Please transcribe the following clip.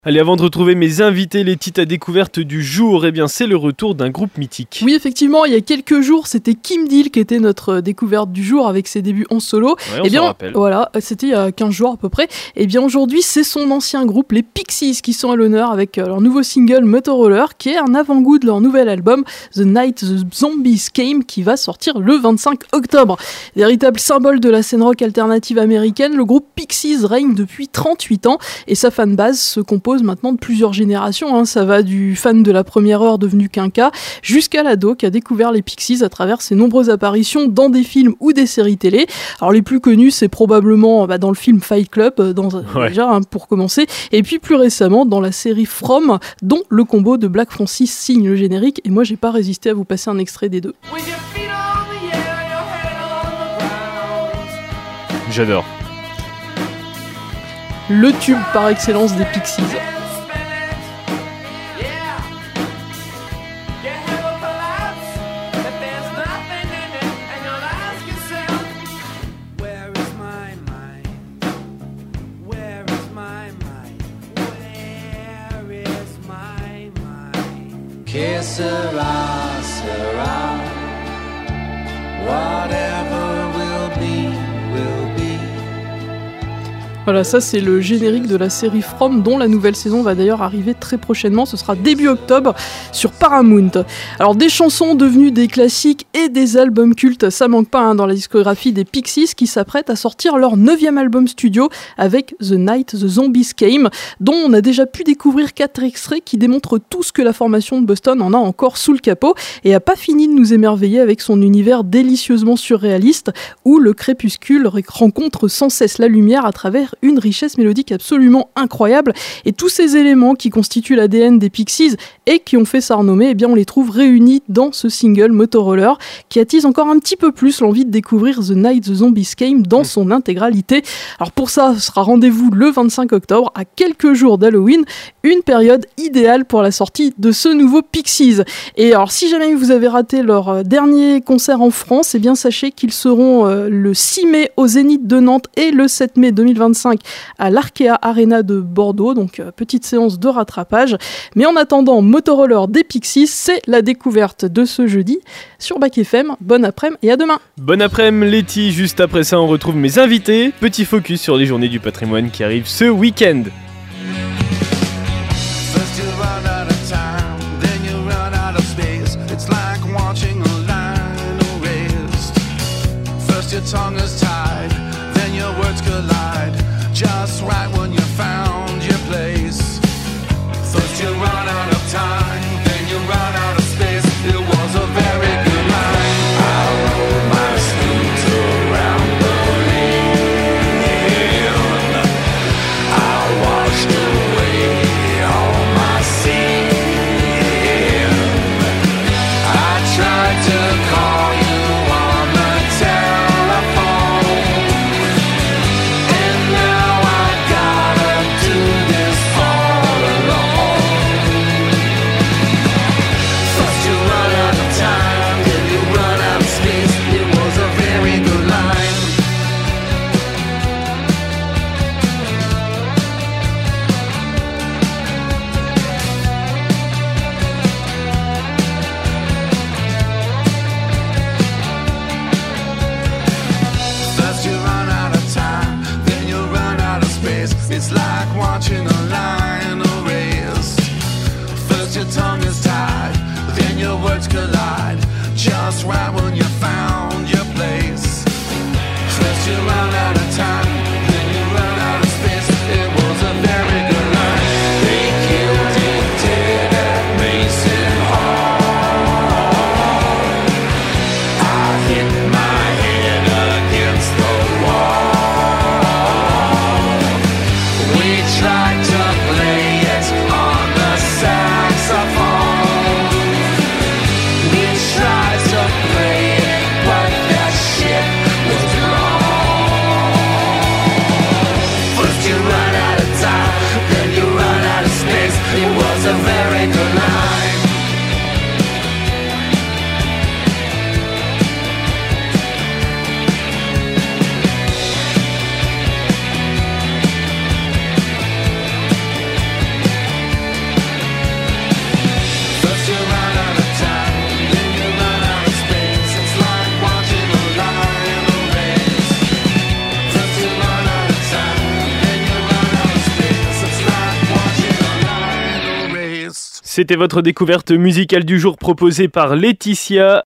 Allez, avant de retrouver mes invités, les titres à découverte du jour, eh bien c'est le retour d'un groupe mythique. Oui, effectivement, il y a quelques jours, c'était Kim Deal qui était notre découverte du jour avec ses débuts en solo. Ouais, s'en rappelle. Voilà, c'était il y a 15 jours à peu près. Et bien aujourd'hui, c'est son ancien groupe, les Pixies, qui sont à l'honneur avec leur nouveau single Motoroller, qui est un avant-goût de leur nouvel album The Night the Zombies Came, qui va sortir le 25 octobre. Véritable symbole de la scène rock alternative américaine, le groupe Pixies règne depuis 38 ans et sa fanbase se compose maintenant de plusieurs générations. Ça va du fan de la première heure devenu quinca jusqu'à l'ado qui a découvert les Pixies à travers ses nombreuses apparitions dans des films ou des séries télé. Alors les plus connus, c'est probablement dans le film Fight Club, déjà pour commencer, et puis plus récemment dans la série From, dont le combo de Black Francis signe le générique. Et moi, j'ai pas résisté à vous passer un extrait des deux. J'adore. Le tube par excellence des Pixies. Que sera, sera, whatever will be, will be. Voilà, ça c'est le générique de la série From, dont la nouvelle saison va d'ailleurs arriver très prochainement. Ce sera début octobre sur Paramount. Alors des chansons devenues des classiques et des albums cultes, ça manque pas dans la discographie des Pixies, qui s'apprêtent à sortir leur 9e album studio avec The Night the Zombies Came, dont on a déjà pu découvrir 4 extraits qui démontrent tout ce que la formation de Boston en a encore sous le capot, et a pas fini de nous émerveiller avec son univers délicieusement surréaliste, où le crépuscule rencontre sans cesse la lumière à travers une richesse mélodique absolument incroyable. Et tous ces éléments qui constituent l'ADN des Pixies et qui ont fait sa renommée, eh bien on les trouve réunis dans ce single Motoroller, qui attise encore un petit peu plus l'envie de découvrir The Night the Zombies Came dans son intégralité. Alors pour ça, ce sera rendez-vous le 25 octobre, à quelques jours d'Halloween, une période idéale pour la sortie de ce nouveau Pixies. Et alors si jamais vous avez raté leur dernier concert en France, eh bien sachez qu'ils seront le 6 mai au Zénith de Nantes et le 7 mai 2025 à l'Arkea Arena de Bordeaux, donc petite séance de rattrapage. Mais en attendant, Motoroller des Pixies, c'est la découverte de ce jeudi sur Bac FM. Bonne après-midi et à demain. Bonne après-midi Letty, juste après ça on retrouve mes invités. Petit focus sur les journées du patrimoine qui arrivent ce week-end. Just right when you found your place. First you run out of time, then you run out of space. It was a very good line. I rolled my sleeves around Berlin. I washed away all my sin. I tried to call you on the telephone, and now I gotta do this all alone. C'était votre découverte musicale du jour proposée par Laetitia